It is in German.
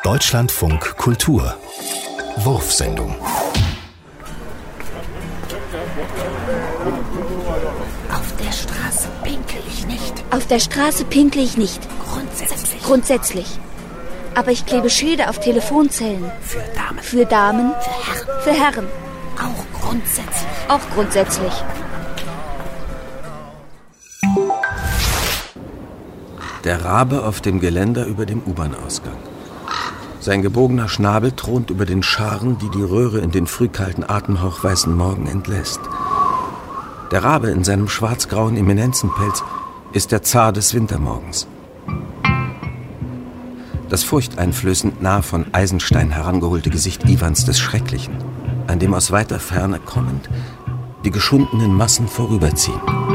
Deutschlandfunk Kultur Wurfsendung. Auf der Straße pinkle ich nicht. Auf der Straße pinkle ich nicht. Grundsätzlich. Aber ich klebe Schilder auf Telefonzellen. Für Damen. Für Damen. Für Herren. Für Herren. Auch grundsätzlich. Der Rabe auf dem Geländer über dem U-Bahn-Ausgang. Sein gebogener Schnabel thront über den Scharen, die die Röhre in den frühkalten, atemhauchweißen Morgen entlässt. Der Rabe in seinem schwarzgrauen Eminenzenpelz ist der Zar des Wintermorgens. Das furchteinflößend nah von Eisenstein herangeholte Gesicht Iwans des Schrecklichen, an dem aus weiter Ferne kommend die geschundenen Massen vorüberziehen.